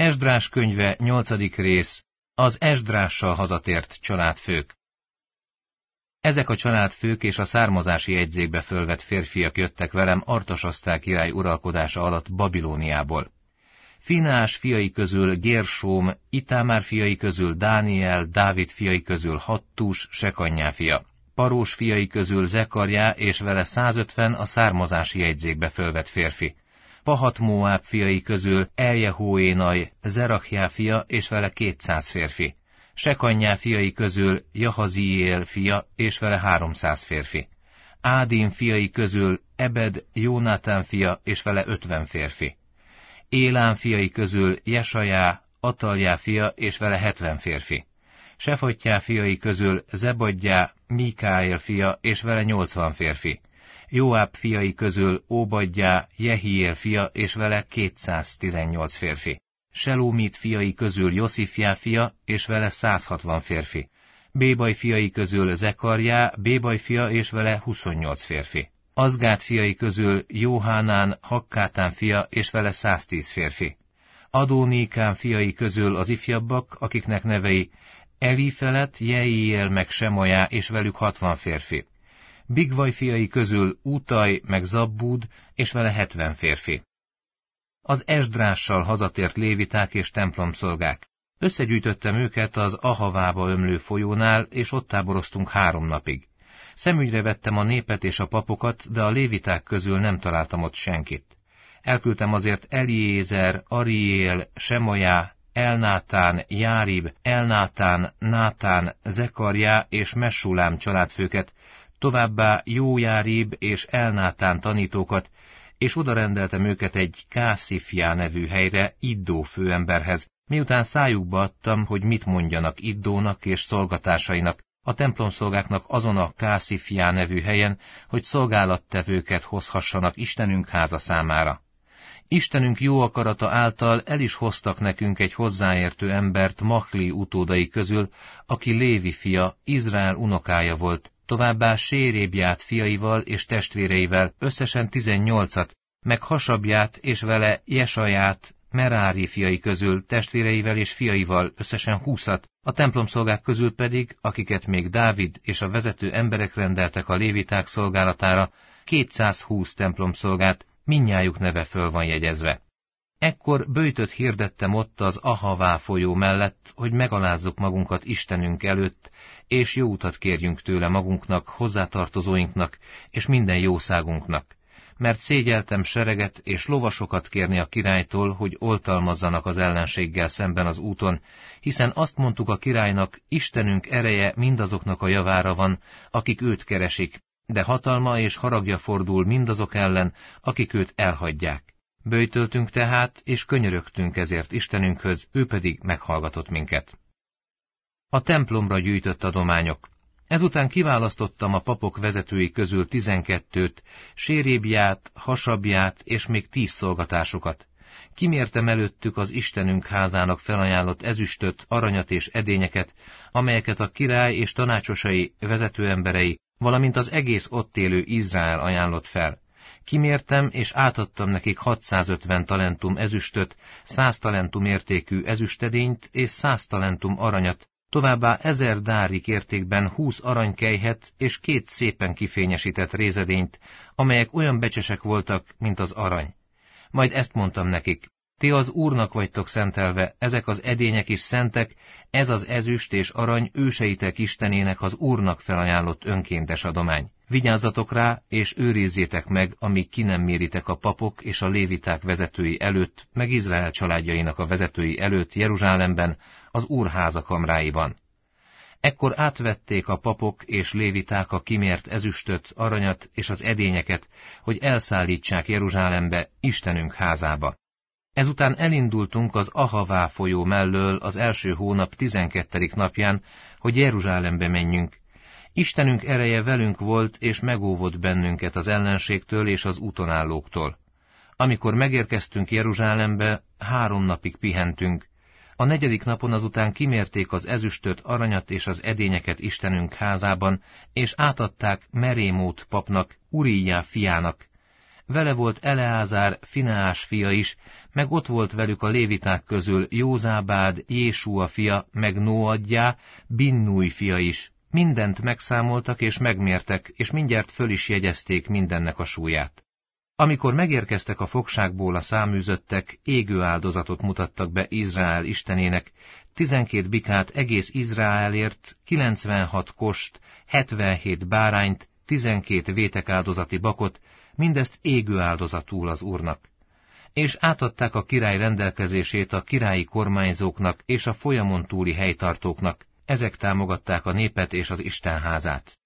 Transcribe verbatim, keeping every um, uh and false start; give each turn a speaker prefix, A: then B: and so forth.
A: Esdrás könyve, nyolcadik rész, az Esdrással hazatért családfők. Ezek a családfők és a származási jegyzékbe fölvett férfiak jöttek velem Artasasztál király uralkodása alatt Babilóniából. Finás fiai közül Gérsóm, Itámár fiai közül Dániel, Dávid fiai közül Hattus, Sekanyá fia. Parós fiai közül Zekarjá és vele százötven a származási jegyzékbe fölvett férfi. Pahat-Móáb fiai közül Eljehóénai, Zerachjá fia és vele kétszáz férfi. Sekanyá fiai közül Jahaziél fia és vele háromszáz férfi. Ádin fiai közül Ebed, Jónátán fia és vele ötven férfi. Élán fiai közül Jesajá, Ataljá fia és vele hetven férfi. Sefottyá fiai közül Zebadjá, Mikáél fia és vele nyolcvan férfi. Jóáb fiai közül Óbadjá, Jehiél fia és vele kétszáztizennyolc férfi. Selómit fiai közül Joszifjá fia és vele száz hatvan férfi. Bébaj fiai közül Zekarjá, Bébaj fia és vele huszonnyolc férfi. Azgát fiai közül Jóhánán, Hakkátán fia és vele száztíz férfi. Adónikán fiai közül az ifjabbak, akiknek nevei Elifelet, Jeiél meg Semajá és velük hatvan férfi. Bigvaj fiai közül Utaj meg Zabbúd és vele hetven férfi. Az Esdrással hazatért léviták és templomszolgák. Összegyűjtöttem őket az Ahavába ömlő folyónál, és ott táboroztunk három napig. Szemügyre vettem a népet és a papokat, de a léviták közül nem találtam ott senkit. Elküldtem azért Eliézer, Ariél, Semajá, Elnátán, Járib, Elnátán, Nátán, Zekarjá és Messulám családfőket, továbbá Jójárib és Elnátán tanítókat, és odarendeltem őket egy Kászifjá nevű helyre, Iddó főemberhez, miután szájukba adtam, hogy mit mondjanak Iddónak és szolgatásainak, a templomszolgáknak azon a Kászifjá nevű helyen, hogy szolgálattevőket hozhassanak Istenünk háza számára. Istenünk jó akarata által el is hoztak nekünk egy hozzáértő embert Mahli utódai közül, aki Lévi fia, Izrael unokája volt, továbbá Sérébját fiaival és testvéreivel összesen tizennyolcat, meg Hasabját és vele Jesaját, Merári fiai közül testvéreivel és fiaival összesen húszat, a templomszolgák közül pedig, akiket még Dávid és a vezető emberek rendeltek a léviták szolgálatára, kétszázhúsz templomszolgát, mindnyájuk neve föl van jegyezve. Ekkor böjtöt hirdettem ott az Ahavá folyó mellett, hogy megalázzuk magunkat Istenünk előtt, és jó utat kérjünk tőle magunknak, hozzátartozóinknak, és minden jószágunknak. Mert szégyeltem sereget és lovasokat kérni a királytól, hogy oltalmazzanak az ellenséggel szemben az úton, hiszen azt mondtuk a királynak, Istenünk ereje mindazoknak a javára van, akik őt keresik, de hatalma és haragja fordul mindazok ellen, akik őt elhagyják. Böjtöltünk tehát, és könyörögtünk ezért Istenünkhöz, ő pedig meghallgatott minket. A templomra gyűjtött adományok. Ezután kiválasztottam a papok vezetői közül tizenkettőt, Sérébját, Hasabját és még tíz szolgatásokat. Kimértem előttük az Istenünk házának felajánlott ezüstöt, aranyat és edényeket, amelyeket a király és tanácsosai, vezetőemberei, valamint az egész ott élő Izrael ajánlott fel. Kimértem, és átadtam nekik hatszázötven talentum ezüstöt, száz talentum értékű ezüstedényt és száz talentum aranyat, továbbá ezer dárik értékben húsz aranykelyhet és két szépen kifényesített rézedényt, amelyek olyan becsesek voltak, mint az arany. Majd ezt mondtam nekik, ti az Úrnak vagytok szentelve, ezek az edények is szentek, ez az ezüst és arany őseitek Istenének az Úrnak felajánlott önkéntes adomány. Vigyázzatok rá, és őrizzétek meg, amíg ki nem méritek a papok és a léviták vezetői előtt, meg Izrael családjainak a vezetői előtt Jeruzsálemben, az Úr háza kamráiban. Ekkor átvették a papok és léviták a kimért ezüstöt, aranyat és az edényeket, hogy elszállítsák Jeruzsálembe, Istenünk házába. Ezután elindultunk az Ahavá folyó mellől az első hónap tizenkettedik napján, hogy Jeruzsálembe menjünk. Istenünk ereje velünk volt, és megóvott bennünket az ellenségtől és az útonállóktól. Amikor megérkeztünk Jeruzsálembe, három napig pihentünk. A negyedik napon azután kimérték az ezüstöt, aranyat és az edényeket Istenünk házában, és átadták Merémót papnak, Urijjá fiának. vele volt Eleázár, Fineás fia is, meg ott volt velük a léviták közül Józábád, Jésua fia, meg Nóadjá, Binnúj fia is. Mindent megszámoltak és megmértek, és mindjárt föl is jegyezték mindennek a súlyát. Amikor megérkeztek a fogságból a száműzöttek, égő áldozatot mutattak be Izrael istenének, tizenkét bikát egész Izraelért, kilencvenhat kost, hetvenhét bárányt, tizenkét vétekáldozati bakot, mindezt égő áldozatul az Úrnak. És átadták a király rendelkezését a királyi kormányzóknak és a folyamon túli helytartóknak, ezek támogatták a népet és az Istenházát.